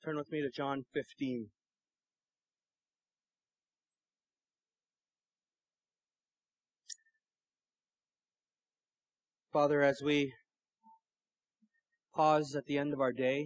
Turn with me to John 15. Father, as we pause at the end of our day,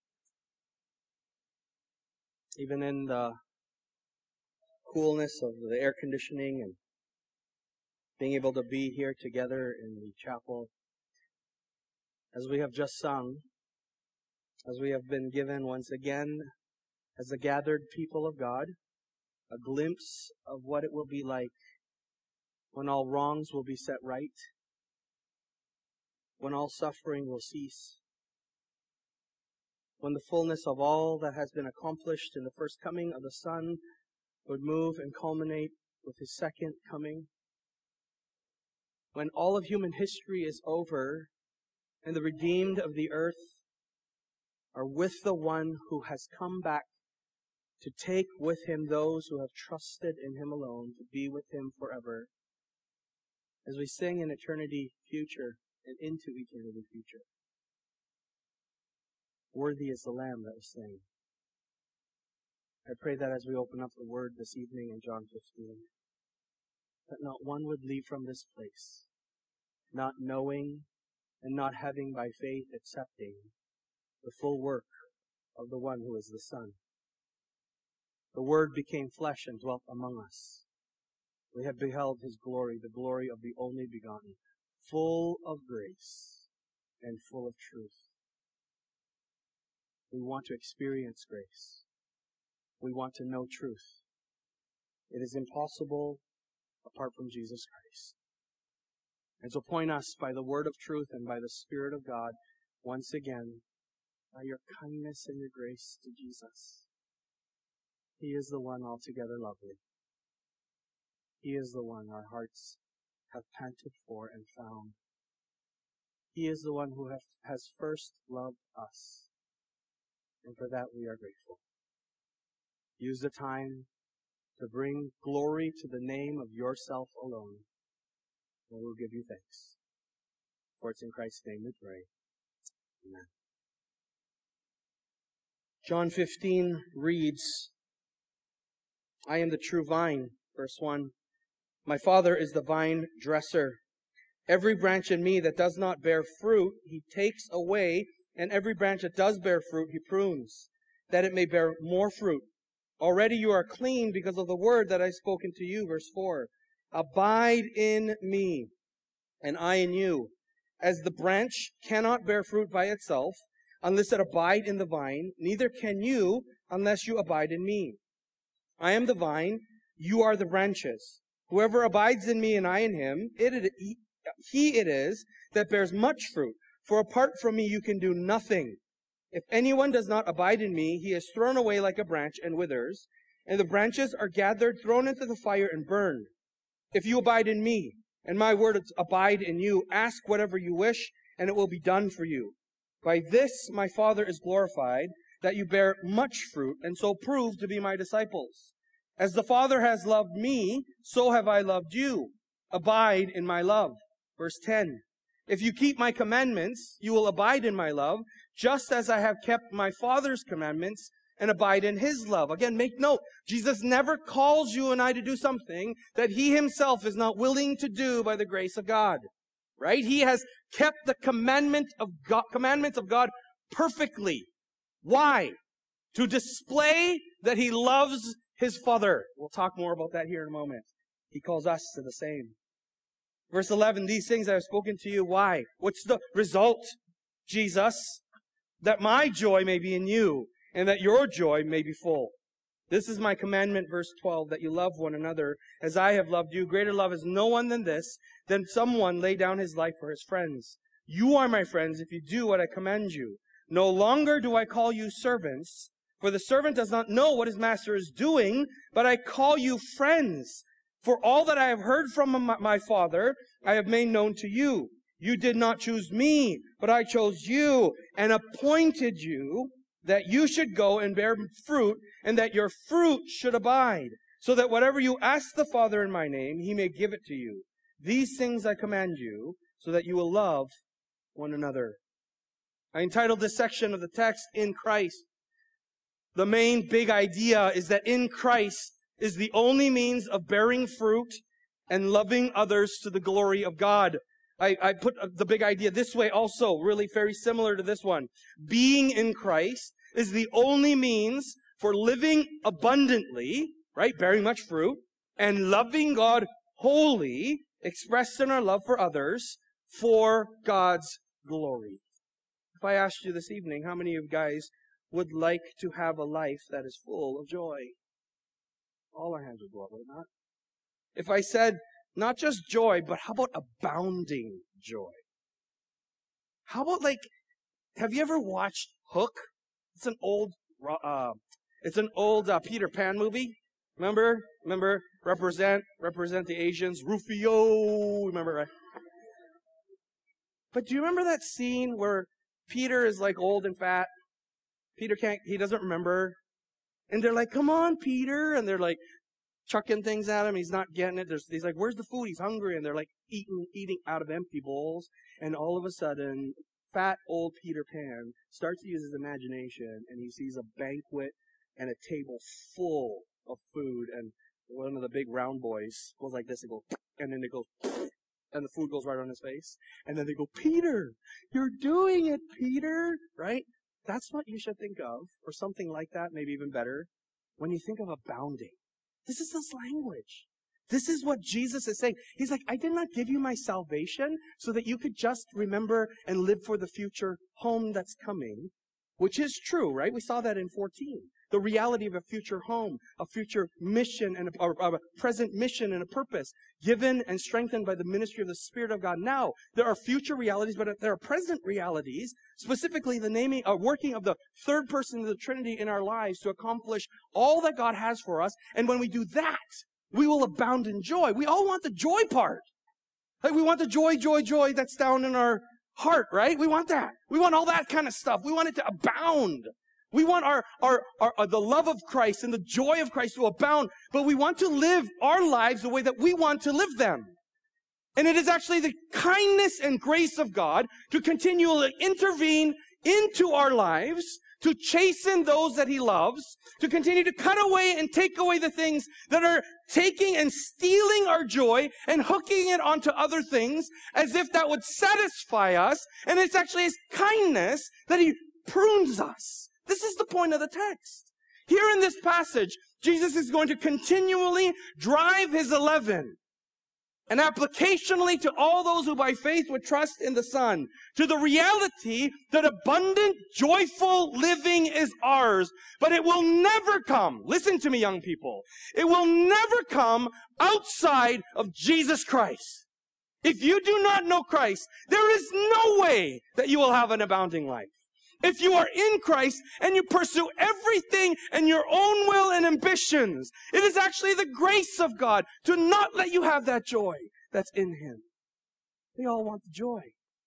even in the coolness of the air conditioning and being able to be here together in the chapel, as we have just sung, as we have been given once again as the gathered people of God, a glimpse of what it will be like when all wrongs will be set right, when all suffering will cease, when the fullness of all that has been accomplished in the first coming of the Son would move and culminate with His second coming, when all of human history is over and the redeemed of the earth are with the One who has come back to take with Him those who have trusted in Him alone, to be with Him forever. As we sing in eternity future and into eternity future, worthy is the Lamb that was slain. I pray that as we open up the Word this evening in John 15, that not one would leave from this place not knowing and not having by faith accepting the full work of the one who is the Son. The Word became flesh and dwelt among us. We have beheld His glory, the glory of the only begotten, full of grace and full of truth. We want to experience grace. We want to know truth. It is impossible apart from Jesus Christ. And so point us by the word of truth and by the Spirit of God, once again, by your kindness and your grace to Jesus. He is the one altogether lovely. He is the one our hearts have panted for and found. He is the one who has first loved us. And for that we are grateful. Use the time to bring glory to the name of yourself alone. And we'll give you thanks. For it's in Christ's name we pray. Amen. John 15 reads, I am the true vine, verse 1. My Father is the vine dresser. Every branch in me that does not bear fruit, He takes away, and every branch that does bear fruit, He prunes, that it may bear more fruit. Already you are clean because of the word that I have spoken to you, verse 4. Abide in me, and I in you. As the branch cannot bear fruit by itself, unless it abide in the vine, neither can you unless you abide in me. I am the vine, you are the branches. Whoever abides in me and I in him, he it is that bears much fruit. For apart from me you can do nothing. If anyone does not abide in me, he is thrown away like a branch and withers, and the branches are gathered, thrown into the fire, and burned. If you abide in me, and my words abide in you, ask whatever you wish, and it will be done for you. By this my Father is glorified, that you bear much fruit, and so prove to be my disciples. As the Father has loved me, so have I loved you. Abide in my love. Verse 10. If you keep my commandments, you will abide in my love, just as I have kept my Father's commandments and abide in His love. Again, make note, Jesus never calls you and I to do something that He Himself is not willing to do by the grace of God. Right? He has kept the commandments of God perfectly. Why? To display that He loves His Father. We'll talk more about that here in a moment. He calls us to the same. Verse 11, these things I have spoken to you. Why? What's the result? Jesus, that my joy may be in you, and that your joy may be full. This is my commandment, verse 12, that you love one another as I have loved you. Greater love is no one than this, than someone lay down his life for his friends. You are my friends if you do what I command you. No longer do I call you servants, for the servant does not know what his master is doing, but I call you friends. For all that I have heard from my Father, I have made known to you. You did not choose me, but I chose you and appointed you that you should go and bear fruit, and that your fruit should abide, so that whatever you ask the Father in my name, He may give it to you. These things I command you, so that you will love one another. I entitled this section of the text, In Christ. the main big idea is that in Christ is the only means of bearing fruit and loving others to the glory of God. I put the big idea this way also, really very similar to this one. Being in Christ is the only means for living abundantly, right, bearing much fruit, and loving God wholly, expressed in our love for others, for God's glory. If I asked you this evening, how many of you guys would like to have a life that is full of joy? All our hands would go up, would it not? If I said, not just joy, but how about abounding joy? How about have you ever watched Hook? It's an old Peter Pan movie. Remember? Represent the Asians. Rufio. Remember, right? But do you remember that scene where Peter is old and fat? He doesn't remember. And they're like, come on, Peter. And they're chucking things at him. He's not getting it. He's like, where's the food? He's hungry. And they're eating out of empty bowls. And all of a sudden, fat old Peter Pan starts to use his imagination, and he sees a banquet and a table full of food. And one of the big round boys goes like this and goes, and then it goes, and the food goes right on his face. And then they go, Peter, you're doing it, Peter. Right? That's what you should think of, or something like that, maybe even better, when you think of abounding. This is this language. This is what Jesus is saying. He's like, I did not give you my salvation so that you could just remember and live for the future home that's coming, which is true, right? We saw that in 14. The reality of a future home, a future mission, and a present mission and a purpose, given and strengthened by the ministry of the Spirit of God. Now, there are future realities, but there are present realities, specifically the working of the third person of the Trinity in our lives to accomplish all that God has for us. And when we do that, we will abound in joy. We all want the joy part. We want the joy that's down in our heart, right? We want that. We want all that kind of stuff. We want it to abound. We want the love of Christ and the joy of Christ to abound, but we want to live our lives the way that we want to live them. And it is actually the kindness and grace of God to continually intervene into our lives, to chasten those that He loves, to continue to cut away and take away the things that are taking and stealing our joy and hooking it onto other things as if that would satisfy us. And it's actually His kindness that He prunes us. This is the point of the text. Here in this passage, Jesus is going to continually drive His 11, and applicationally to all those who by faith would trust in the Son, to the reality that abundant, joyful living is ours, but it will never come, listen to me young people, it will never come outside of Jesus Christ. If you do not know Christ, there is no way that you will have an abounding life. If you are in Christ and you pursue everything in your own will and ambitions, it is actually the grace of God to not let you have that joy that's in Him. We all want the joy.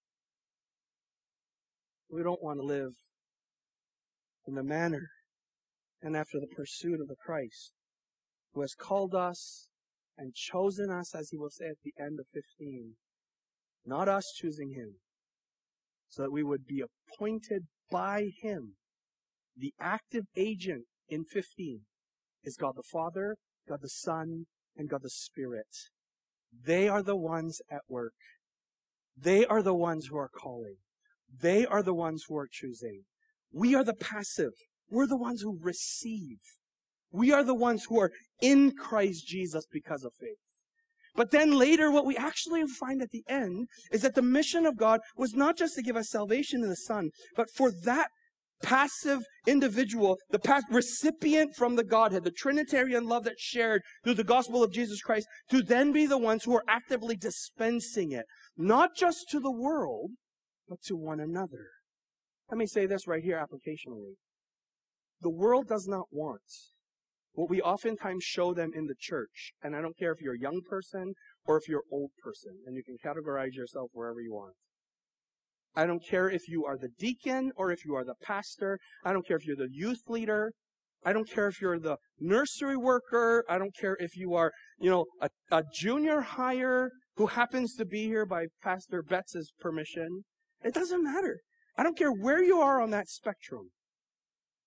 We don't want to live in the manner and after the pursuit of the Christ who has called us and chosen us, as He will say at the end of 15. Not us choosing Him, so that we would be appointed by Him. The active agent in 15 is God the Father, God the Son, and God the Spirit. They are the ones at work. They are the ones who are calling. They are the ones who are choosing. We are the passive. We're the ones who receive. We are the ones who are in Christ Jesus because of faith. But then later, what we actually find at the end is that the mission of God was not just to give us salvation in the Son, but for that passive individual, the recipient from the Godhead, the Trinitarian love that's shared through the gospel of Jesus Christ, to then be the ones who are actively dispensing it, not just to the world, but to one another. Let me say this right here applicationally. The world does not want what we oftentimes show them in the church. And I don't care if you're a young person or if you're an old person, and you can categorize yourself wherever you want. I don't care if you are the deacon or if you are the pastor. I don't care if you're the youth leader. I don't care if you're the nursery worker. I don't care if you are, a junior hire who happens to be here by Pastor Betts' permission. It doesn't matter. I don't care where you are on that spectrum.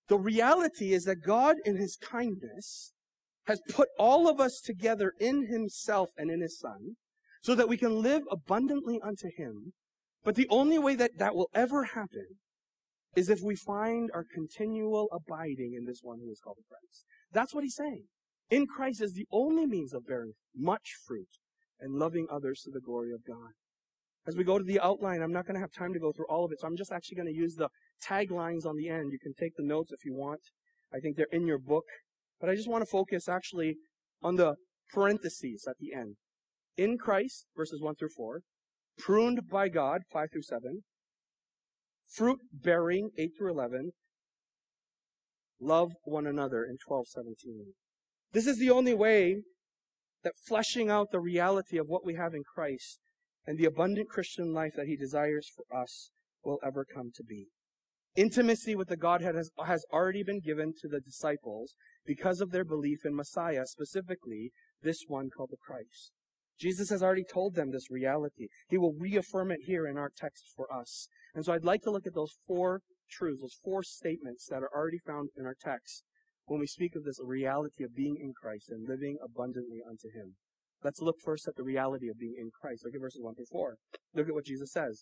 The reality is that God, in His kindness, has put all of us together in Himself and in His Son, so that we can live abundantly unto Him. But the only way that that will ever happen is if we find our continual abiding in this one who is called Christ. That's what He's saying. In Christ is the only means of bearing much fruit and loving others to the glory of God. As we go to the outline, I'm not going to have time to go through all of it, so I'm just actually going to use the taglines on the end. You can take the notes if you want. I think they're in your book. But I just want to focus actually on the parentheses at the end. In Christ, verses 1 through 4. Pruned by God, 5 through 7. Fruit bearing, 8 through 11. Love one another in 12-17. This is the only way that fleshing out the reality of what we have in Christ and the abundant Christian life that He desires for us will ever come to be. Intimacy with the Godhead has already been given to the disciples because of their belief in Messiah, specifically this one called the Christ. Jesus has already told them this reality. He will reaffirm it here in our text for us. And so I'd like to look at those 4 truths, those 4 statements that are already found in our text when we speak of this reality of being in Christ and living abundantly unto Him. Let's look first at the reality of being in Christ. Look at verses 1 through 4. Look at what Jesus says.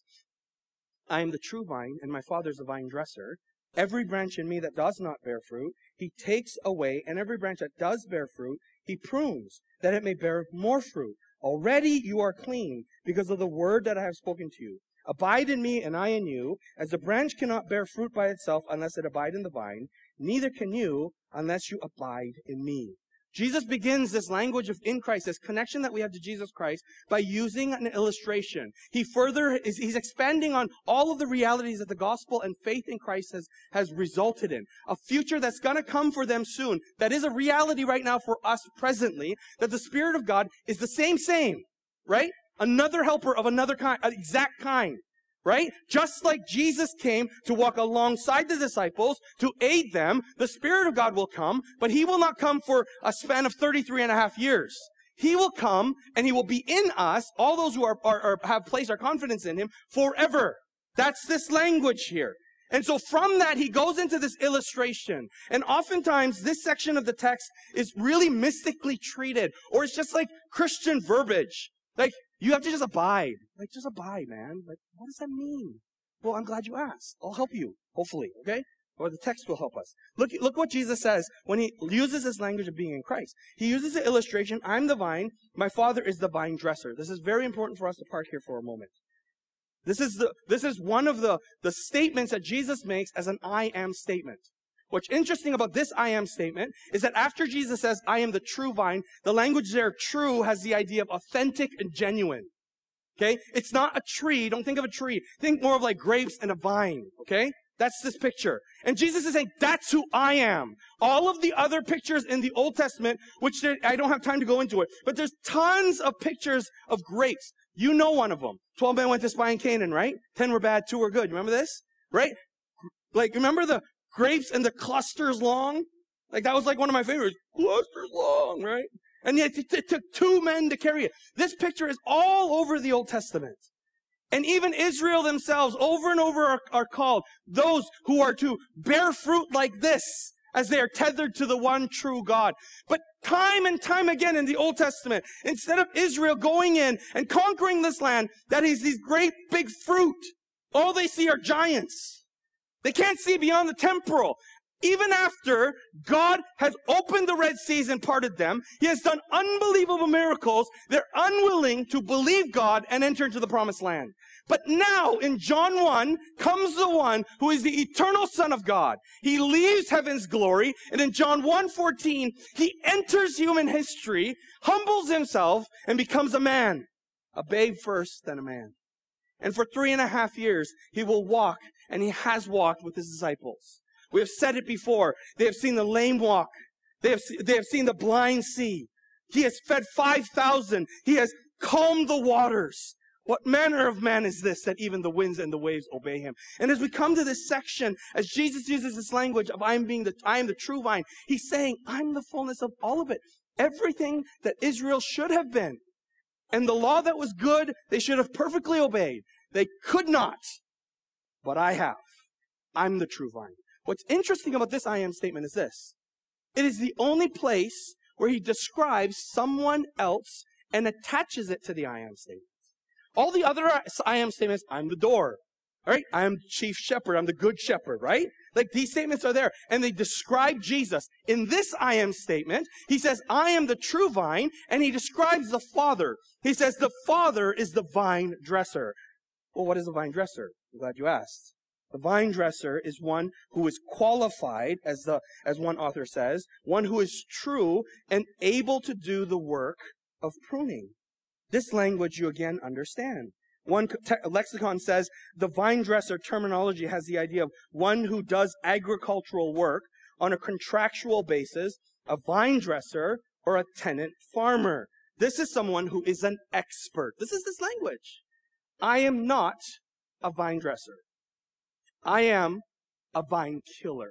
I am the true vine, and my Father is the vine dresser. Every branch in me that does not bear fruit, He takes away, and every branch that does bear fruit, He prunes, that it may bear more fruit. Already you are clean, because of the word that I have spoken to you. Abide in me, and I in you. As the branch cannot bear fruit by itself unless it abide in the vine, neither can you unless you abide in me. Jesus begins this language of in Christ, this connection that we have to Jesus Christ, by using an illustration. He's expanding on all of the realities that the gospel and faith in Christ has resulted in. A future that's going to come for them soon. That is a reality right now for us presently, that the Spirit of God is the same, right? Another helper of another kind, an exact kind. Right? Just like Jesus came to walk alongside the disciples, to aid them, the Spirit of God will come, but He will not come for a span of 33 and a half years. He will come, and He will be in us, all those who have placed our confidence in Him, forever. That's this language here. And so from that, He goes into this illustration. And oftentimes, this section of the text is really mystically treated, or it's just like Christian verbiage. Like, you have to just abide. Like, just abide, man. Like, what does that mean? Well, I'm glad you asked. I'll help you, hopefully, okay? Or the text will help us. Look what Jesus says when He uses this language of being in Christ. He uses the illustration, I'm the vine, my Father is the vine dresser. This is very important for us to park here for a moment. This is one of the statements that Jesus makes as an I am statement. What's interesting about this I am statement is that after Jesus says, I am the true vine, the language there, true, has the idea of authentic and genuine. Okay? It's not a tree. Don't think of a tree. Think more of like grapes and a vine. Okay? That's this picture. And Jesus is saying, that's who I am. All of the other pictures in the Old Testament, which I don't have time to go into it, but there's tons of pictures of grapes. You know one of them. 12 men went to spy in Canaan, right? 10 were bad, 2 were good. You remember this? Right? Like, remember the grapes and the clusters long? Like, that was like one of my favorites. Clusters long, right? And yet it took 2 men to carry it. This picture is all over the Old Testament. And even Israel themselves over and over are called those who are to bear fruit like this as they are tethered to the one true God. But time and time again in the Old Testament, instead of Israel going in and conquering this land, that is these great big fruit, all they see are giants. They can't see beyond the temporal. Even after God has opened the Red Seas and parted them, He has done unbelievable miracles. They're unwilling to believe God and enter into the promised land. But now, in John 1, comes the one who is the eternal Son of God. He leaves heaven's glory, and in John 1:14, He enters human history, humbles Himself, and becomes a man. A babe first, then a man. And for 3.5 years, He will walk, and He has walked with His disciples. We have said it before. They have seen the lame walk. They have seen the blind see. He has fed 5,000. He has calmed the waters. What manner of man is this that even the winds and the waves obey Him? And as we come to this section, as Jesus uses this language of I am the true vine, He's saying, I'm the fullness of all of it. Everything that Israel should have been. And the law that was good, they should have perfectly obeyed. They could not. But I have. I'm the true vine. What's interesting about this I am statement is this. It is the only place where he describes someone else and attaches it to the I am statement. All the other I am statements, I'm the door, right? I am chief shepherd. I'm the good shepherd, right? Like these statements are there and they describe Jesus. In this I am statement, he says, I am the true vine, and he describes the Father. He says, the Father is the vine dresser. Well, what is a vine dresser? I'm glad you asked. The vine dresser is one who is qualified, as one author says, one who is true and able to do the work of pruning. This language you again understand. One lexicon says the vine dresser terminology has the idea of one who does agricultural work on a contractual basis, a vine dresser or a tenant farmer. This is someone who is an expert. This is this language. I am not a vine dresser. I am a vine killer.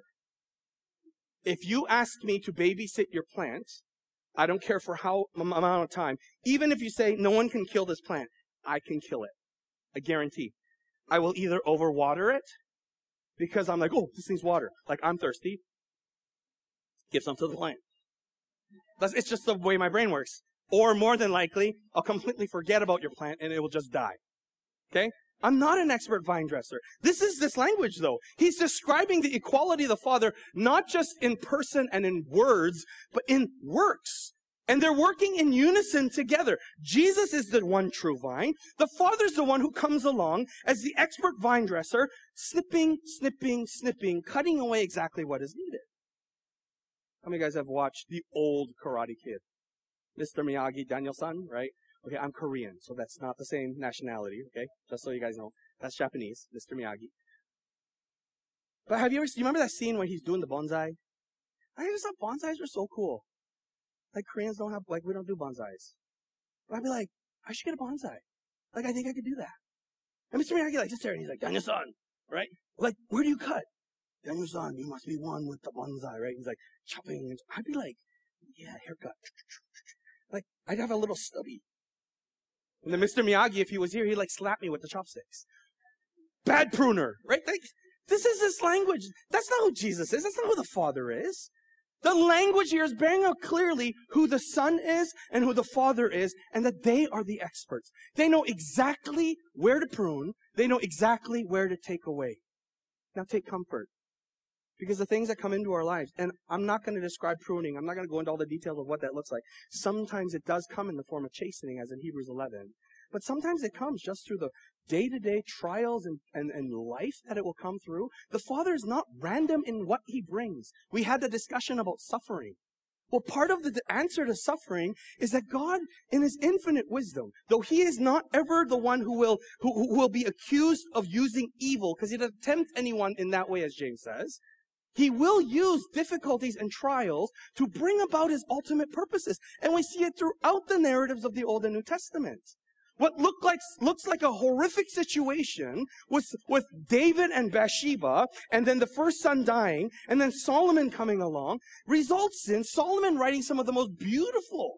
If you ask me to babysit your plant, I don't care for how amount of time, even if you say no one can kill this plant, I can kill it. I guarantee. I will either overwater it because I'm like, oh, this needs water. Like I'm thirsty. Give some to the plant. It's just the way my brain works. Or more than likely, I'll completely forget about your plant and it will just die. Okay? I'm not an expert vine dresser. This is this language, though. He's describing the equality of the Father, not just in person and in words, but in works. And they're working in unison together. Jesus is the one true vine. The Father's the one who comes along as the expert vine dresser, snipping, cutting away exactly what is needed. How many of you guys have watched the old Karate Kid? Mr. Miyagi, Daniel-san, right? Okay, I'm Korean, so that's not the same nationality, okay? Just so you guys know. That's Japanese, Mr. Miyagi. But do you remember that scene where he's doing the bonsai? I just thought bonsais were so cool. Like, Koreans don't have, we don't do bonsais. But I'd be like, I should get a bonsai. Like, I think I could do that. And Mr. Miyagi, sits there and he's like, Daniel-san, right? Like, where do you cut? Daniel-san, you must be one with the bonsai, right? He's like, chopping. And I'd be like, yeah, haircut. Like, I'd have a little stubby. And then Mr. Miyagi, if he was here, he'd slap me with the chopsticks. Bad pruner, right? This is this language. That's not who Jesus is. That's not who the Father is. The language here is bearing out clearly who the Son is and who the Father is, and that they are the experts. They know exactly where to prune. They know exactly where to take away. Now take comfort. Because the things that come into our lives, and I'm not going to describe pruning. I'm not going to go into all the details of what that looks like. Sometimes it does come in the form of chastening, as in Hebrews 11. But sometimes it comes just through the day-to-day trials and life that it will come through. The Father is not random in what He brings. We had the discussion about suffering. Well, part of the answer to suffering is that God, in His infinite wisdom, though He is not ever the one who will be accused of using evil, because He doesn't tempt anyone in that way, as James says, He will use difficulties and trials to bring about His ultimate purposes. And we see it throughout the narratives of the Old and New Testament. What looks like a horrific situation with David and Bathsheba, and then the first son dying, and then Solomon coming along, results in Solomon writing some of the most beautiful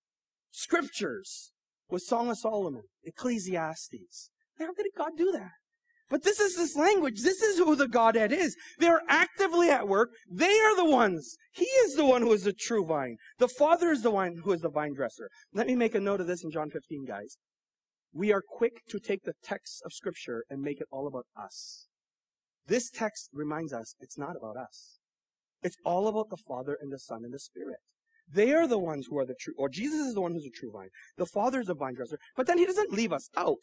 scriptures with Song of Solomon, Ecclesiastes. How did God do that? But this is this language. This is who the Godhead is. They're actively at work. They are the ones. He is the one who is the true vine. The Father is the one who is the vine dresser. Let me make a note of this in John 15, guys. We are quick to take the text of Scripture and make it all about us. This text reminds us it's not about us. It's all about the Father and the Son and the Spirit. They are the ones who are the true, or Jesus is the one who's the true vine. The Father is the vine dresser. But then He doesn't leave us out.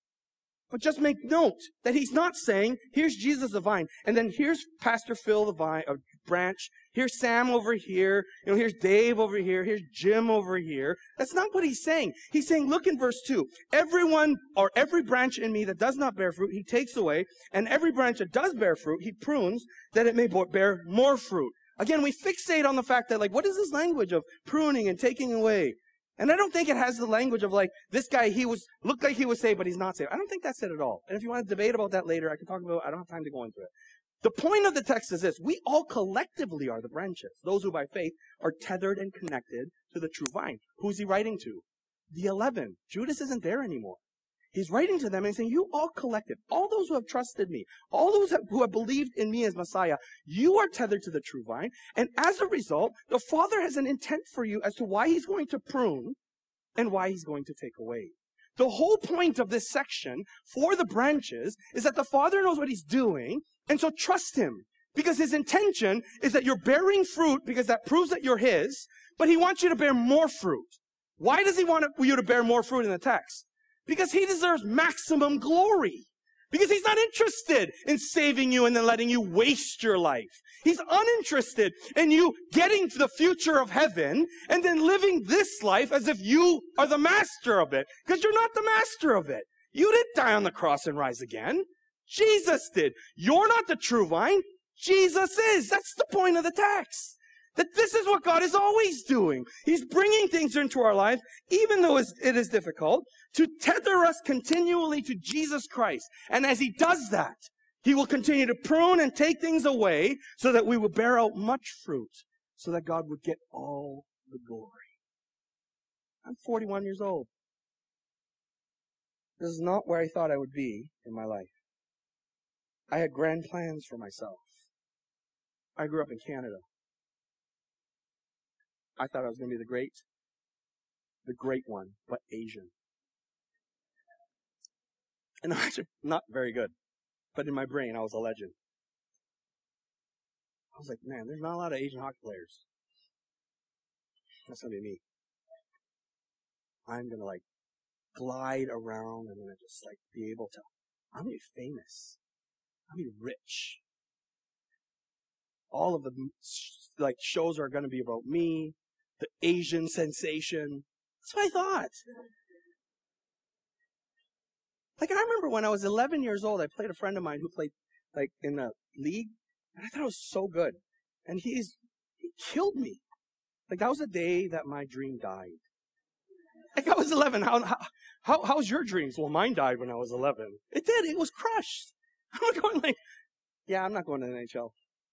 But just make note that He's not saying, here's Jesus the vine, and then here's Pastor Phil the vine, a branch, here's Sam over here, here's Dave over here, here's Jim over here. That's not what He's saying. He's saying, look in verse 2, everyone or every branch in me that does not bear fruit, He takes away, and every branch that does bear fruit, He prunes, that it may bear more fruit. Again, we fixate on the fact that, what is this language of pruning and taking away? And I don't think it has the language of this guy, looked like he was saved, but he's not saved. I don't think that's it at all. And if you want to debate about that later, I can talk about it. I don't have time to go into it. The point of the text is this. We all collectively are the branches. Those who by faith are tethered and connected to the true vine. Who's He writing to? The 11. Judas isn't there anymore. He's writing to them and saying, you all collective, all those who have trusted me, all those who have believed in me as Messiah, you are tethered to the true vine. And as a result, the Father has an intent for you as to why he's going to prune and why he's going to take away. The whole point of this section for the branches is that the Father knows what he's doing, and so trust him. Because his intention is that you're bearing fruit because that proves that you're his, but he wants you to bear more fruit. Why does he want you to bear more fruit in the text? Because he deserves maximum glory. Because he's not interested in saving you and then letting you waste your life. He's uninterested in you getting to the future of heaven and then living this life as if you are the master of it. Because you're not the master of it. You didn't die on the cross and rise again. Jesus did. You're not the true vine. Jesus is. That's the point of the text. That this is what God is always doing. He's bringing things into our lives, even though it is difficult, to tether us continually to Jesus Christ. And as he does that, he will continue to prune and take things away so that we will bear out much fruit, so that God would get all the glory. I'm 41 years old. This is not where I thought I would be in my life. I had grand plans for myself. I grew up in Canada. I thought I was going to be the great one, but Asian. And I'm actually not very good. But in my brain, I was a legend. I was like, man, there's not a lot of Asian hockey players. That's going to be me. I'm going to glide around and I'm going to just be able to, I'm going to be famous. I'm going to be rich. All of the shows are going to be about me. The Asian sensation. That's what I thought. I remember when I was 11 years old, I played a friend of mine who played, in a league, and I thought it was so good. And he killed me. That was the day that my dream died. I was 11. How's your dreams? Well, mine died when I was 11. It did. It was crushed. I'm going yeah, I'm not going to the NHL.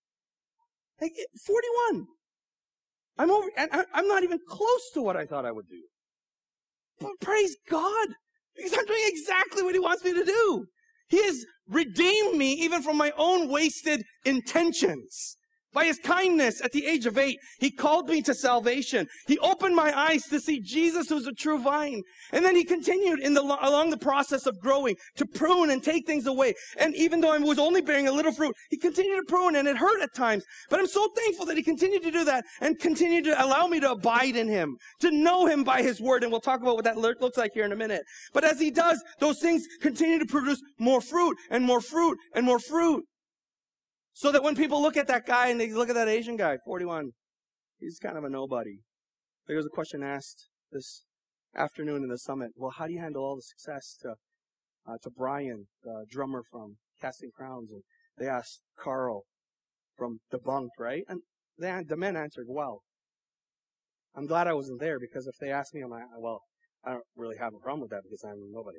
41. I'm over, and I'm not even close to what I thought I would do. But praise God, because I'm doing exactly what he wants me to do. He has redeemed me even from my own wasted intentions. By his kindness, at the age of 8, he called me to salvation. He opened my eyes to see Jesus, who's the true vine. And then he continued along the process of growing to prune and take things away. And even though I was only bearing a little fruit, he continued to prune, and it hurt at times. But I'm so thankful that he continued to do that and continued to allow me to abide in him, to know him by his word. And we'll talk about what that looks like here in a minute. But as he does, those things continue to produce more fruit and more fruit and more fruit. So that when people look at that guy and they look at that Asian guy, 41, he's kind of a nobody. There was a question asked this afternoon in the summit. Well, how do you handle all the success to Brian, the drummer from Casting Crowns? And they asked Carl from Debunked, right? And the men answered, well. I'm glad I wasn't there, because if they asked me, I'm like, well, I don't really have a problem with that because I'm nobody.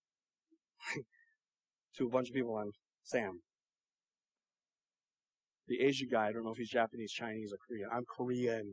To a bunch of people, I'm Sam. The Asian guy, I don't know if he's Japanese, Chinese, or Korean. I'm Korean.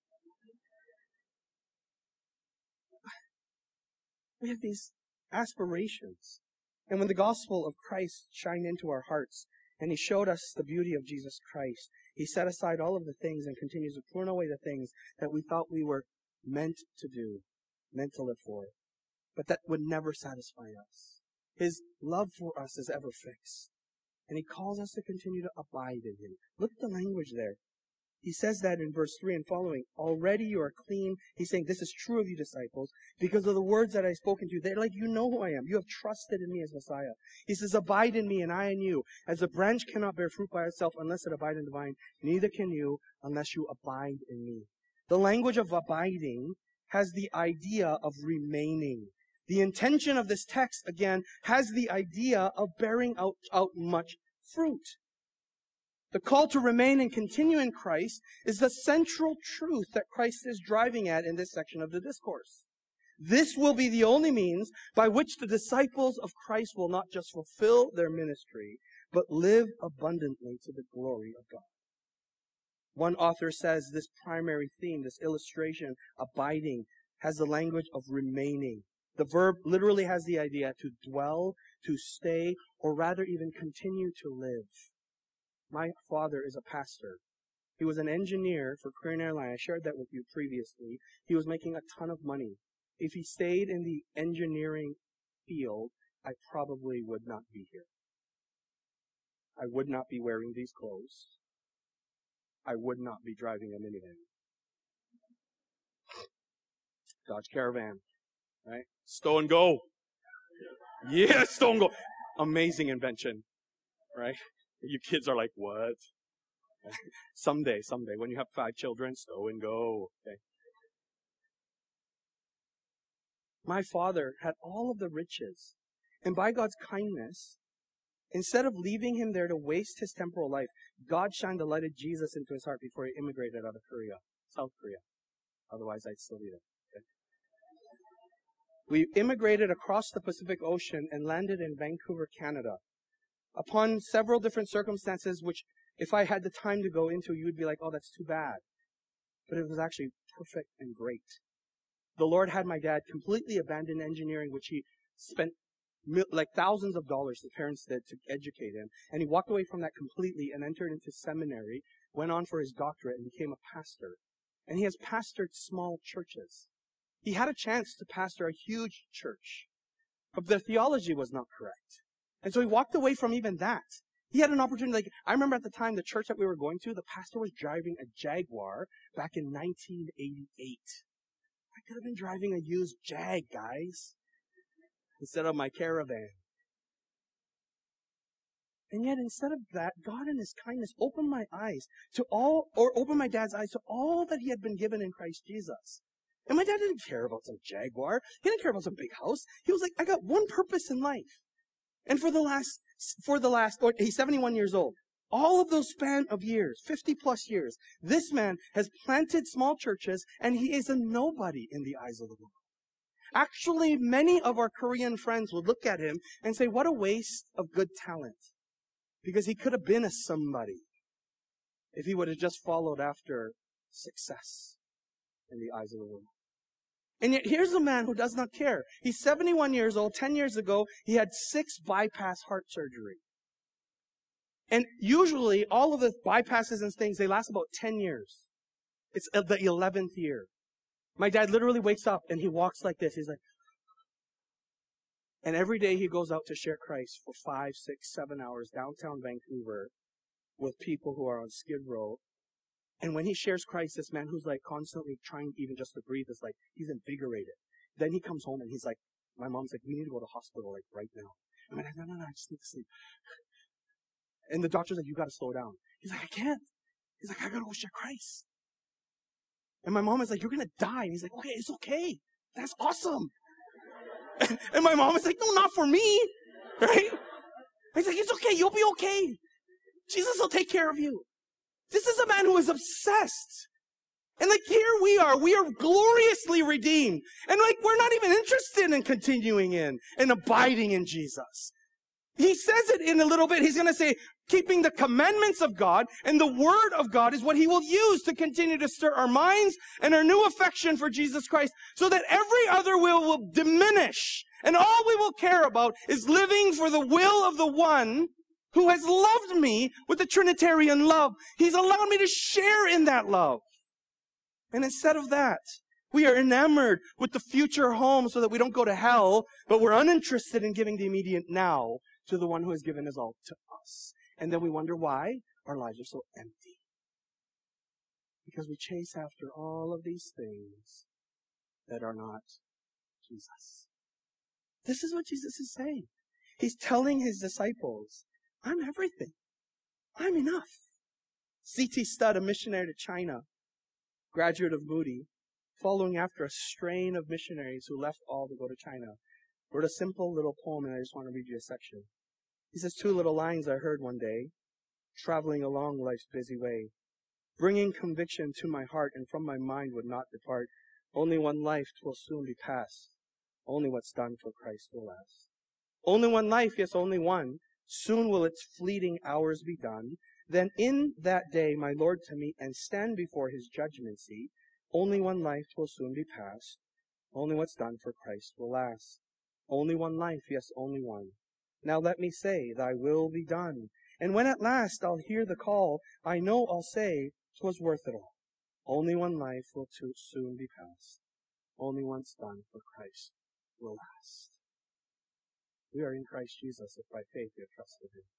We have these aspirations. And when the gospel of Christ shined into our hearts, and he showed us the beauty of Jesus Christ, he set aside all of the things and continues to prune away the things that we thought we were meant to do, meant to live for, but that would never satisfy us. His love for us is ever fixed. And he calls us to continue to abide in him. Look at the language there. He says that in verse 3 and following. Already you are clean. He's saying, this is true of you, disciples, because of the words that I've spoken to you. They're you know who I am. You have trusted in me as Messiah. He says, abide in me and I in you. As a branch cannot bear fruit by itself unless it abide in the vine, neither can you unless you abide in me. The language of abiding has the idea of remaining. The intention of this text, again, has the idea of bearing out much fruit. The call to remain and continue in Christ is the central truth that Christ is driving at in this section of the discourse. This will be the only means by which the disciples of Christ will not just fulfill their ministry, but live abundantly to the glory of God. One author says this primary theme, this illustration, abiding, has the language of remaining. The verb literally has the idea to dwell, to stay, or rather even continue to live. My father is a pastor. He was an engineer for Korean Airlines. I shared that with you previously. He was making a ton of money. If he stayed in the engineering field, I probably would not be here. I would not be wearing these clothes. I would not be driving a minivan. Dodge Caravan, right? Stow and go. Yeah, stow and go. Amazing invention, right? You kids are like, what? Someday, when you have 5 children, stow and go. Okay. My father had all of the riches. And by God's kindness, instead of leaving him there to waste his temporal life, God shined the light of Jesus into his heart before he immigrated out of Korea, South Korea. Otherwise, I'd still be there. Okay. We immigrated across the Pacific Ocean and landed in Vancouver, Canada. Upon several different circumstances, which if I had the time to go into, you would be like, oh, that's too bad. But it was actually perfect and great. The Lord had my dad completely abandon engineering, which he spent like thousands of dollars, the parents did, to educate him. And he walked away from that completely and entered into seminary, went on for his doctorate, and became a pastor. And he has pastored small churches. He had a chance to pastor a huge church, but the theology was not correct. And so he walked away from even that. He had an opportunity, like, I remember at the time, the church that we were going to, the pastor was driving a Jaguar back in 1988. I could have been driving a used Jag, guys, instead of my Caravan. And yet, instead of that, God in His kindness opened my eyes to opened my dad's eyes to all that he had been given in Christ Jesus. And my dad didn't care about some Jaguar. He didn't care about some big house. He was like, I got one purpose in life. And he's 71 years old. All of those span of years, 50 plus years, this man has planted small churches and he is a nobody in the eyes of the world. Actually, many of our Korean friends would look at him and say, what a waste of good talent. Because he could have been a somebody if he would have just followed after success in the eyes of the world. And yet here's a man who does not care. He's 71 years old. 10 years ago, he had 6 bypass heart surgery. And usually, all of the bypasses and things, they last about 10 years. It's the 11th year. My dad literally wakes up and he walks like this. He's like, and every day he goes out to share Christ for 5, 6, 7 hours downtown Vancouver with people who are on Skid Row. And when he shares Christ, this man who's like constantly trying even just to breathe is like, he's invigorated. Then he comes home and he's like, my mom's like, we need to go to the hospital like right now. I'm like, no, I just need to sleep. And the doctor's like, you gotta slow down. He's like, I can't. He's like, I gotta go share Christ. And my mom is like, you're gonna die. And he's like, okay, it's okay. That's awesome. And my mom is like, no, not for me. Right? He's like, it's okay. You'll be okay. Jesus will take care of you. This is a man who is obsessed. And like here we are gloriously redeemed. And like we're not even interested in continuing in and abiding in Jesus. He says it in a little bit. He's going to say, keeping the commandments of God and the word of God is what he will use to continue to stir our minds and our new affection for Jesus Christ so that every other will diminish. And all we will care about is living for the will of the one who has loved me with the Trinitarian love. He's allowed me to share in that love. And instead of that, we are enamored with the future home so that we don't go to hell, but we're uninterested in giving the immediate now to the one who has given his all to us. And then we wonder why our lives are so empty. Because we chase after all of these things that are not Jesus. This is what Jesus is saying. He's telling his disciples, I'm everything. I'm enough. C.T. Studd, a missionary to China, graduate of Moody, following after a strain of missionaries who left all to go to China, wrote a simple little poem, and I just want to read you a section. He says, 2 little lines I heard one day, traveling along life's busy way, bringing conviction to my heart and from my mind would not depart. Only one life 'twill soon be past. Only what's done for Christ will last. Only one life, yes, only one. Soon will its fleeting hours be done. Then in that day my Lord to meet and stand before his judgment seat. Only one life 'twill soon be past. Only what's done for Christ will last. Only one life, yes, only one. Now let me say, thy will be done. And when at last I'll hear the call, I know I'll say, 'twas worth it all. Only one life will too soon be past. Only once done for Christ will last. We are in Christ Jesus if by faith we have trusted Him.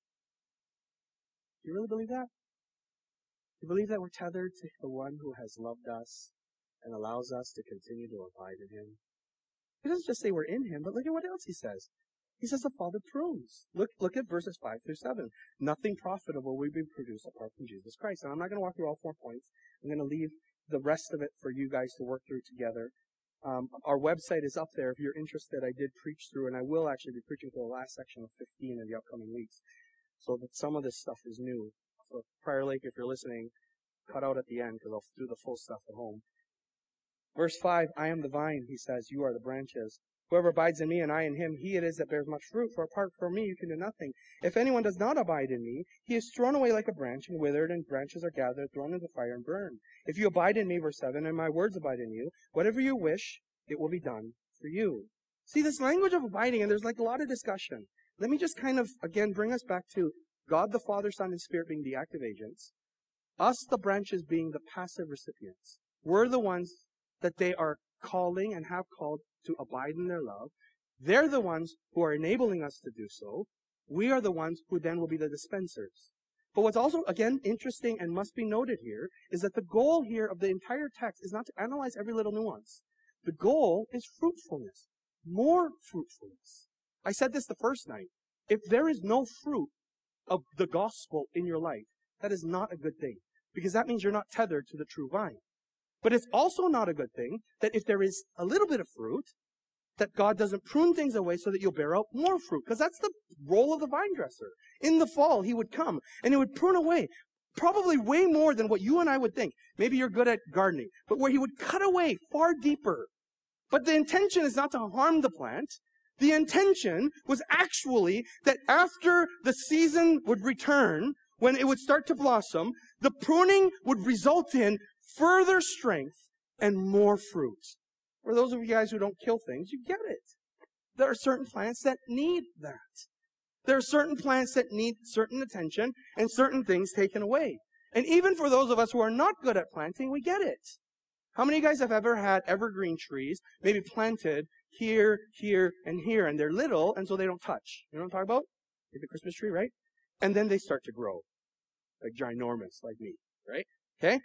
Do you really believe that? Do you believe that we're tethered to the one who has loved us and allows us to continue to abide in Him? He doesn't just say we're in Him, but look at what else He says. He says the Father prunes. Look at verses 5 through 7. Nothing profitable will be produced apart from Jesus Christ. And I'm not going to walk through all 4 points. I'm going to leave the rest of it for you guys to work through together. Our website is up there if you're interested. I did preach through, and I will actually be preaching through the last section of 15 in the upcoming weeks, so that some of this stuff is new. So Prior Lake, if you're listening, cut out at the end, because I'll do the full stuff at home. Verse 5, I am the vine, He says, you are the branches. Whoever abides in me and I in him, he it is that bears much fruit, for apart from me you can do nothing. If anyone does not abide in me, he is thrown away like a branch and withered, and branches are gathered, thrown into fire and burned. If you abide in me, verse 7, and my words abide in you, whatever you wish, it will be done for you. See, this language of abiding, and there's like a lot of discussion. Let me just kind of, again, bring us back to God the Father, Son, and Spirit being the active agents, us, the branches, being the passive recipients. We're the ones that they are calling and have called to abide in their love. They're the ones who are enabling us to do so. We are the ones who then will be the dispensers. But what's also, again, interesting and must be noted here is that the goal here of the entire text is not to analyze every little nuance. The goal is fruitfulness. More fruitfulness. I said this the first night. If there is no fruit of the gospel in your life, that is not a good thing, because that means you're not tethered to the true vine. But it's also not a good thing that if there is a little bit of fruit, that God doesn't prune things away so that you'll bear out more fruit. Because that's the role of the vine dresser. In the fall, He would come and He would prune away, probably way more than what you and I would think. Maybe you're good at gardening, but where He would cut away far deeper. But the intention is not to harm the plant. The intention was actually that after the season would return, when it would start to blossom, the pruning would result in further strength and more fruit. For those of you guys who don't kill things, you get it. There are certain plants that need that. There are certain plants that need certain attention and certain things taken away. And even for those of us who are not good at planting, we get it. How many of you guys have ever had evergreen trees, maybe planted here, here, and here, and they're little, and so they don't touch? You know what I'm talking about? Like the Christmas tree, right? And then they start to grow. Like ginormous, like me, right? Okay?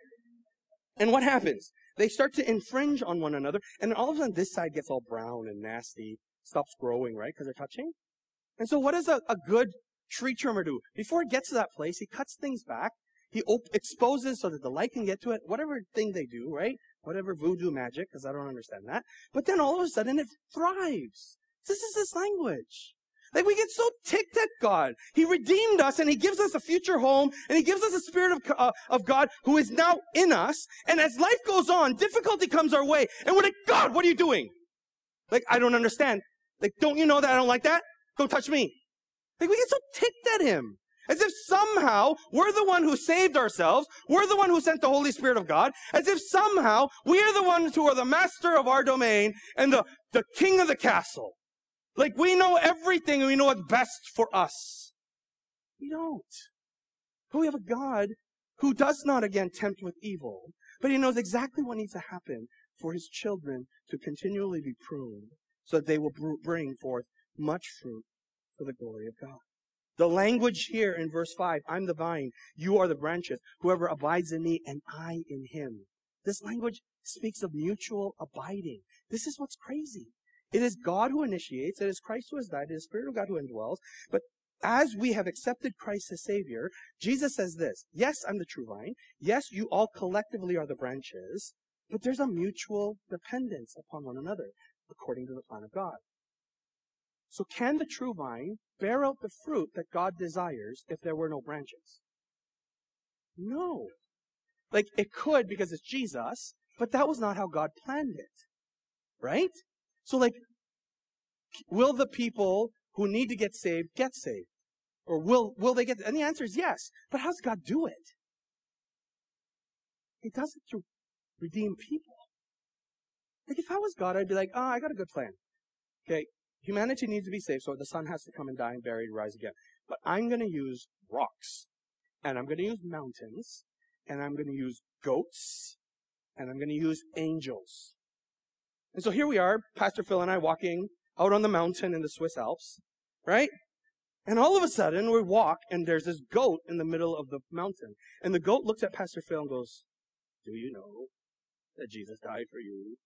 And what happens? They start to infringe on one another, and all of a sudden this side gets all brown and nasty, stops growing, right? Because they're touching. And so what does a good tree trimmer do? Before it gets to that place, he cuts things back, he exposes so that the light can get to it, whatever thing they do, right? Whatever voodoo magic, because I don't understand that. But then all of a sudden it thrives. This is this language. Like, we get so ticked at God. He redeemed us, and He gives us a future home, and He gives us a Spirit of God who is now in us. And as life goes on, difficulty comes our way. And we're like, God, what are you doing? Like, I don't understand. Like, don't you know that I don't like that? Don't touch me. Like, we get so ticked at Him. As if somehow we're the one who saved ourselves. We're the one who sent the Holy Spirit of God. As if somehow we are the ones who are the master of our domain and the king of the castle. Like, we know everything and we know what's best for us. We don't. But we have a God who does not, again, tempt with evil, but He knows exactly what needs to happen for His children to continually be pruned so that they will bring forth much fruit for the glory of God. The language here in verse 5, I'm the vine, you are the branches, whoever abides in me and I in him. This language speaks of mutual abiding. This is what's crazy. It is God who initiates. It is Christ who has died. It is the Spirit of God who indwells. But as we have accepted Christ as Savior, Jesus says this, yes, I'm the true vine. Yes, you all collectively are the branches. But there's a mutual dependence upon one another, according to the plan of God. So can the true vine bear out the fruit that God desires if there were no branches? No. Like, it could because it's Jesus, but that was not how God planned it. Right? So, like, will the people who need to get saved? Or will they get, and the answer is yes. But how does God do it? He does it through redeemed people. Like, if I was God, I'd be like, I got a good plan. Okay, humanity needs to be saved, so the son has to come and die and bury and rise again. But I'm going to use rocks, and I'm going to use mountains, and I'm going to use goats, and I'm going to use angels. And so here we are, Pastor Phil and I walking out on the mountain in the Swiss Alps, right? And all of a sudden, we walk, and there's this goat in the middle of the mountain. And the goat looks at Pastor Phil and goes, "Do you know that Jesus died for you?"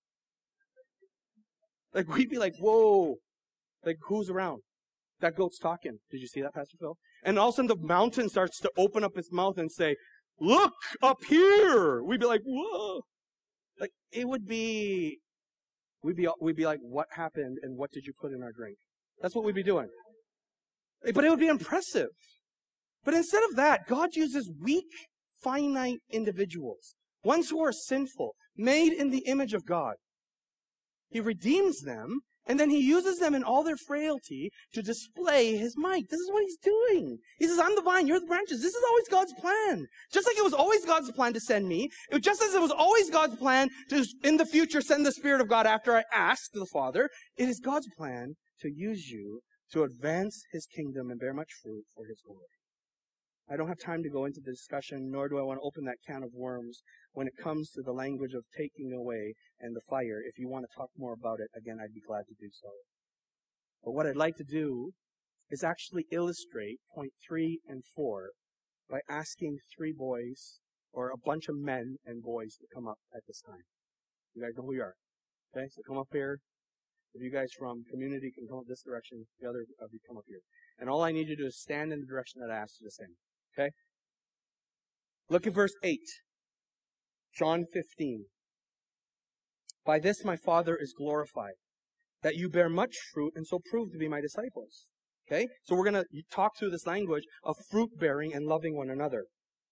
Like, we'd be like, whoa. Like, who's around? That goat's talking. Did you see that, Pastor Phil? And all of a sudden, the mountain starts to open up its mouth and say, "Look up here." We'd be like, whoa. Like, it would be, we'd be like, what happened and what did you put in our drink? That's what we'd be doing. But it would be impressive. But instead of that, God uses weak, finite individuals, ones who are sinful, made in the image of God. He redeems them, and then he uses them in all their frailty to display his might. This is what he's doing. He says, "I'm the vine, you're the branches." This is always God's plan. Just like it was always God's plan to send me, just as it was always God's plan to, in the future, send the Spirit of God after I asked the Father, it is God's plan to use you to advance his kingdom and bear much fruit for his glory. I don't have time to go into the discussion, nor do I want to open that can of worms when it comes to the language of taking away and the fire. If you want to talk more about it, again, I'd be glad to do so. But what I'd like to do is actually illustrate point 3 and 4 by asking 3 boys, or a bunch of men and boys, to come up at this time. You guys know who you are. Okay, so come up here. If you guys from community can come up this direction, the other of you come up here. And all I need you to do is stand in the direction that I asked you to stand. Okay? Look at verse 8. John 15. "By this my Father is glorified, that you bear much fruit and so prove to be my disciples." Okay? So we're going to talk through this language of fruit bearing and loving one another.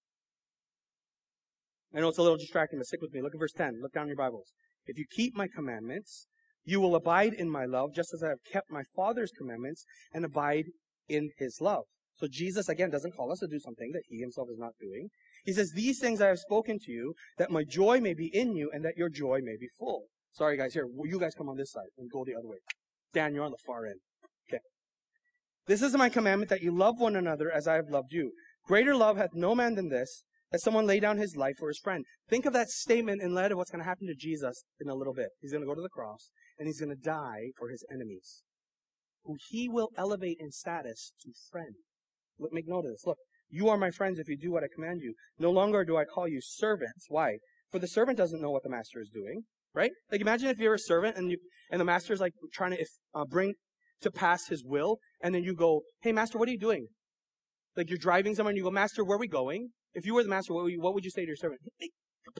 I know it's a little distracting, but stick with me. Look at verse 10. Look down in your Bibles. "If you keep my commandments, you will abide in my love, just as I have kept my Father's commandments and abide in his love." So Jesus, again, doesn't call us to do something that he himself is not doing. He says, "These things I have spoken to you, that my joy may be in you and that your joy may be full." Sorry, guys, here. You guys come on this side and go the other way. Dan, you're on the far end. Okay. "This is my commandment, that you love one another as I have loved you. Greater love hath no man than this, that someone lay down his life for his friend." Think of that statement in light of what's going to happen to Jesus in a little bit. He's going to go to the cross, and he's going to die for his enemies, who he will elevate in status to friend. Look, make note of this. "Look, you are my friends if you do what I command you. No longer do I call you servants." Why? "For the servant doesn't know what the master is doing." Right? Like, imagine if you're a servant and the master is like trying to bring to pass his will, and then you go, "Hey, master, what are you doing?" Like, you're driving somewhere and you go, "Master, where are we going?" If you were the master, what would you say to your servant? "Hey,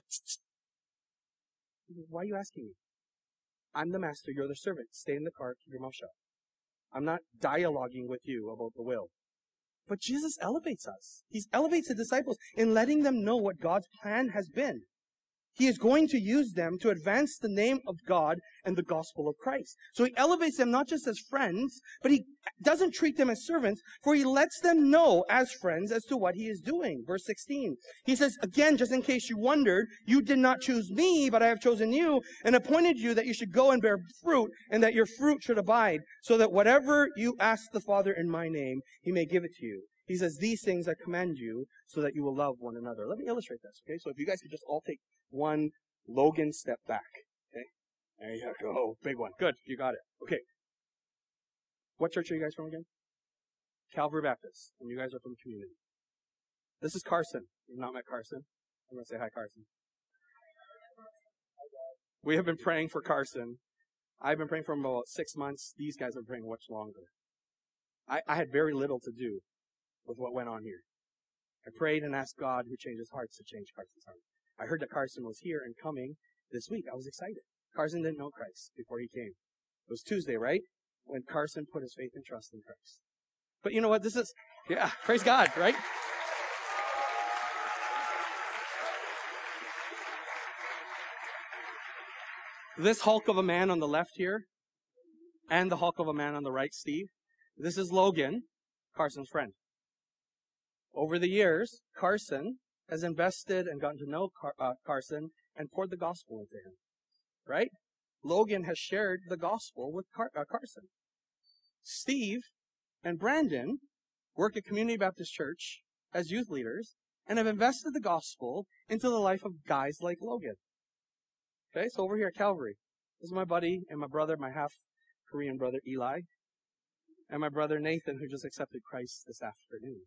why are you asking me? I'm the master, you're the servant. Stay in the car, keep your mouth shut. I'm not dialoguing with you about the will." But Jesus elevates us. He elevates the disciples in letting them know what God's plan has been. He is going to use them to advance the name of God and the gospel of Christ. So he elevates them not just as friends, but he doesn't treat them as servants, for he lets them know as friends as to what he is doing. Verse 16. He says, "Again, just in case you wondered, you did not choose me, but I have chosen you and appointed you that you should go and bear fruit, and that your fruit should abide, so that whatever you ask the Father in my name, he may give it to you." He says, "These things I command you, so that you will love one another." Let me illustrate this, okay? So if you guys could just all take one Logan step back, okay? There you go. Big one. Good. You got it. Okay. What church are you guys from again? Calvary Baptist. And you guys are from the community. This is Carson. You've not met Carson? I'm going to say hi, Carson. We have been praying for Carson. I've been praying for him about 6 months. These guys have been praying much longer. I had very little to do with what went on here. I prayed and asked God, who changes hearts, to change Carson's heart. I heard that Carson was here and coming this week. I was excited. Carson didn't know Christ before he came. It was Tuesday, right? When Carson put his faith and trust in Christ. But you know what? Praise God, right? This hulk of a man on the left here, and the hulk of a man on the right, Steve, this is Logan, Carson's friend. Over the years, Carson has invested and gotten to know Carson and poured the gospel into him. Right? Logan has shared the gospel with Carson. Steve and Brandon work at Community Baptist Church as youth leaders and have invested the gospel into the life of guys like Logan. Okay, so over here at Calvary, this is my buddy and my brother, my half-Korean brother Eli, and my brother Nathan, who just accepted Christ this afternoon.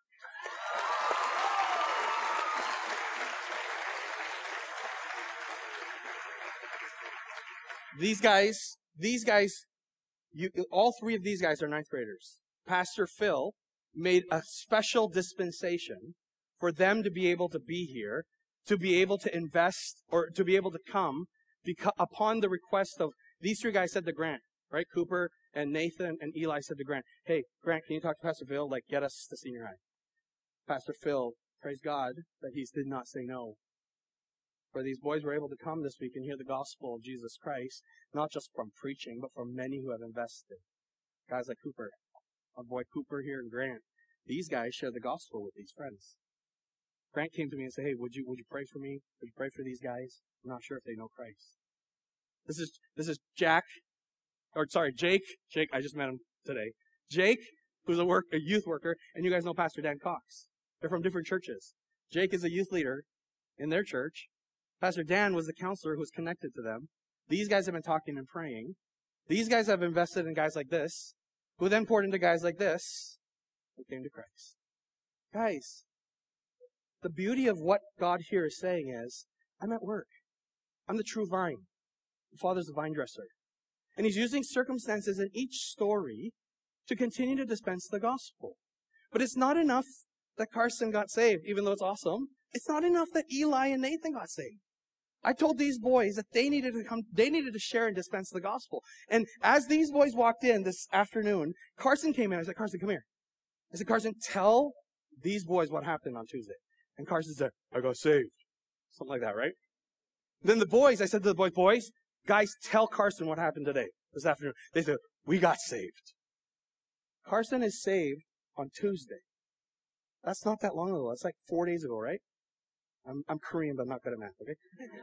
These guys, all three of these guys are ninth graders. Pastor Phil made a special dispensation for them to be able to be here, to be able to invest, or to be able to come upon the request of, these three guys said to Grant, right? Cooper and Nathan and Eli said to Grant, hey, Grant, can you talk to Pastor Phil? Like, get us to senior high. Pastor Phil, praise God that he did not say no. For these boys were able to come this week and hear the gospel of Jesus Christ, not just from preaching, but from many who have invested. Guys like Cooper, our boy Cooper here and Grant, these guys share the gospel with these friends. Grant came to me and said, hey, would you pray for me? Would you pray for these guys? I'm not sure if they know Christ. This is Jake. Jake, I just met him today. Jake, who's a youth worker, and you guys know Pastor Dan Cox. They're from different churches. Jake is a youth leader in their church. Pastor Dan was the counselor who was connected to them. These guys have been talking and praying. These guys have invested in guys like this, who then poured into guys like this, who came to Christ. Guys, the beauty of what God here is saying is, I'm at work. I'm the true vine. The Father's the vine dresser. And He's using circumstances in each story to continue to dispense the gospel. But it's not enough that Carson got saved, even though it's awesome. It's not enough that Eli and Nathan got saved. I told these boys that they needed to share and dispense the gospel. And as these boys walked in this afternoon, Carson came in. I said, Carson, come here. I said, Carson, tell these boys what happened on Tuesday. And Carson said, I got saved. Something like that, right? Then I said to the boys, guys, tell Carson what happened this afternoon. They said, we got saved. Carson is saved on Tuesday. That's not that long ago. That's like 4 days ago, right? I'm Korean, but I'm not good at math, okay?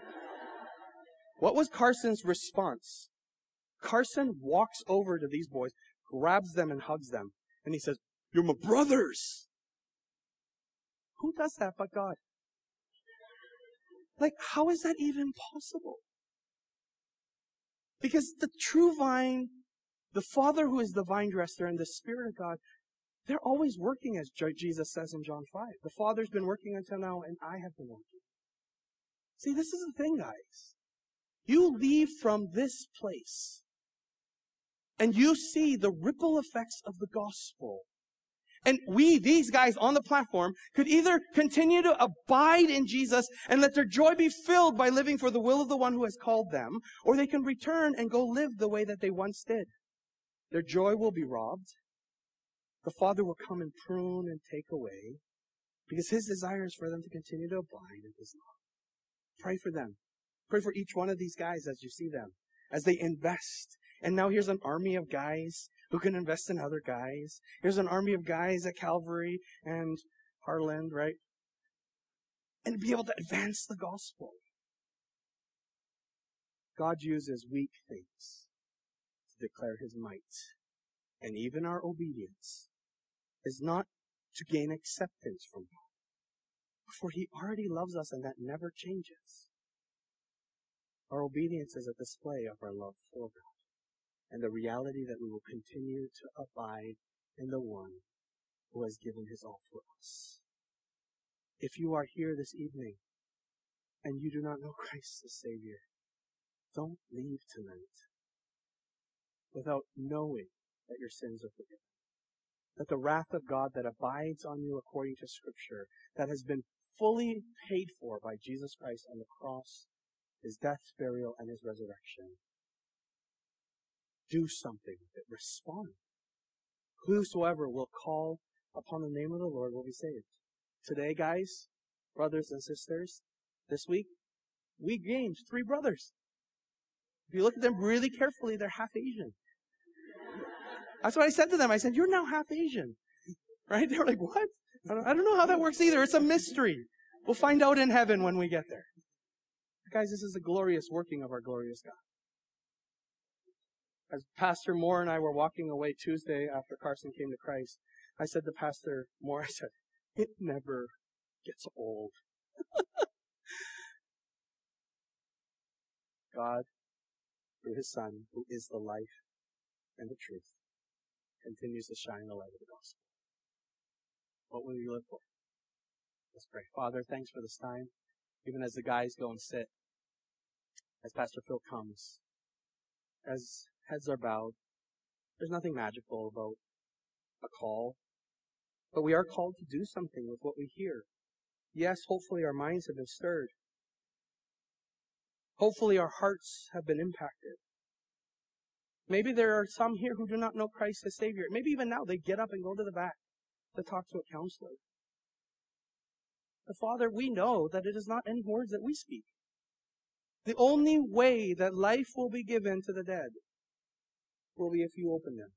What was Carson's response? Carson walks over to these boys, grabs them and hugs them, and he says, you're my brothers! Who does that but God? Like, how is that even possible? Because the true vine, the Father who is the vine dresser, and the Spirit of God, they're always working, as Jesus says in John 5. The Father's been working until now, and I have been working. See, this is the thing, guys. You leave from this place, and you see the ripple effects of the gospel. And these guys on the platform, could either continue to abide in Jesus and let their joy be filled by living for the will of the one who has called them, or they can return and go live the way that they once did. Their joy will be robbed. The Father will come and prune and take away, because His desire is for them to continue to abide in His love. Pray for them. Pray for each one of these guys as you see them, as they invest. And now here's an army of guys who can invest in other guys. Here's an army of guys at Calvary and Harland, right? And be able to advance the gospel. God uses weak things to declare His might. And even our obedience is not to gain acceptance from God. For He already loves us, and that never changes. Our obedience is a display of our love for God and the reality that we will continue to abide in the one who has given His all for us. If you are here this evening and you do not know Christ as Savior, don't leave tonight without knowing that your sins are forgiven. That the wrath of God that abides on you according to Scripture, that has been fully paid for by Jesus Christ on the cross, His death, burial, and His resurrection. Do something with it. Respond. Whosoever will call upon the name of the Lord will be saved. Today, guys, brothers and sisters, this week, we gained 3 brothers. If you look at them really carefully, they're half Asian. That's what I said to them. I said, you're now half Asian. Right? They were like, what? I don't know how that works either. It's a mystery. We'll find out in heaven when we get there. Guys, this is the glorious working of our glorious God. As Pastor Moore and I were walking away Tuesday after Carson came to Christ, I said to Pastor Moore, I said, it never gets old. God, through His Son, who is the life and the truth, continues to shine the light of the gospel. What will you live for? Let's pray. Father, thanks for this time. Even as the guys go and sit, as Pastor Phil comes, as heads are bowed, there's nothing magical about a call, but we are called to do something with what we hear. Yes, hopefully our minds have been stirred. Hopefully our hearts have been impacted. Maybe there are some here who do not know Christ as Savior. Maybe even now they get up and go to the back to talk to a counselor. But Father, we know that it is not any words that we speak. The only way that life will be given to the dead will be if you open them.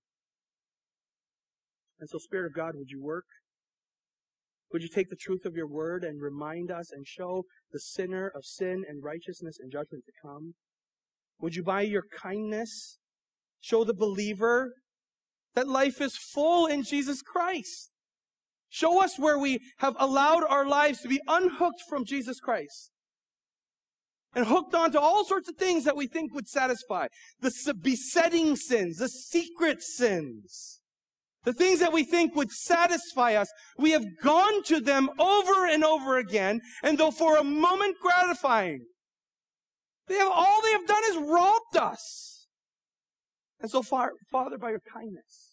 And so, Spirit of God, would you work? Would you take the truth of your word and remind us and show the sinner of sin and righteousness and judgment to come? Would you, by your kindness, show the believer that life is full in Jesus Christ? Show us where we have allowed our lives to be unhooked from Jesus Christ and hooked onto all sorts of things that we think would satisfy. The besetting sins, the secret sins, the things that we think would satisfy us. We have gone to them over and over again, and though for a moment gratifying, all they have done is robbed us. And so, Father, by your kindness,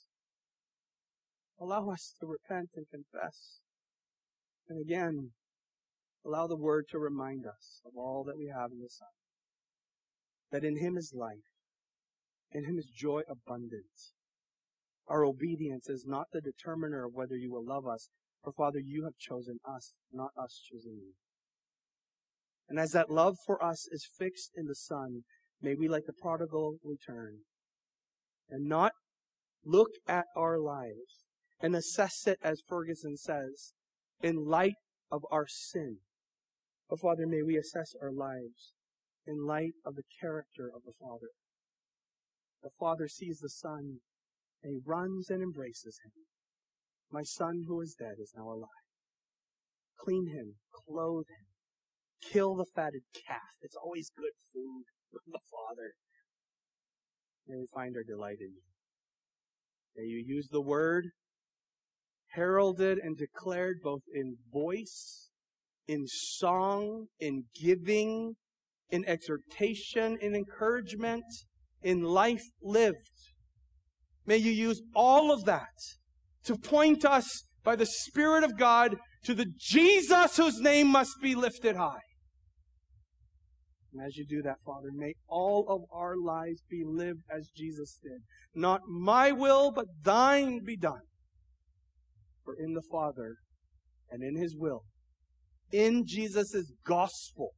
allow us to repent and confess. And again, allow the Word to remind us of all that we have in the Son. That in Him is life. In Him is joy abundant. Our obedience is not the determiner of whether you will love us. For Father, you have chosen us, not us choosing you. And as that love for us is fixed in the Son, may we, like the prodigal, return. And not look at our lives and assess it, as Ferguson says, in light of our sin. But Father, may we assess our lives in light of the character of the Father. The Father sees the Son, and He runs and embraces Him. My son who is dead is now alive. Clean him, clothe him, kill the fatted calf. It's always good food from the Father. May we find our delight in you. May you use the word, heralded and declared both in voice, in song, in giving, in exhortation, in encouragement, in life lived. May you use all of that to point us by the Spirit of God to the Jesus whose name must be lifted high. And as you do that, Father, may all of our lives be lived as Jesus did. Not my will, but thine be done. For in the Father and in His will, in Jesus' gospel,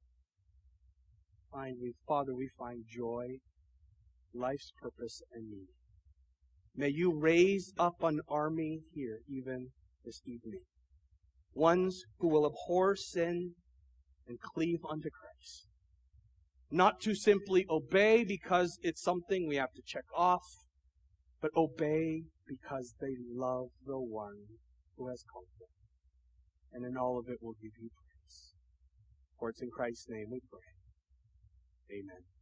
Father, we find joy, life's purpose, and meaning. May you raise up an army here, even this evening. Ones who will abhor sin and cleave unto Christ. Not to simply obey because it's something we have to check off, but obey because they love the one who has called them. And in all of it, we'll give you praise. For it's in Christ's name we pray. Amen.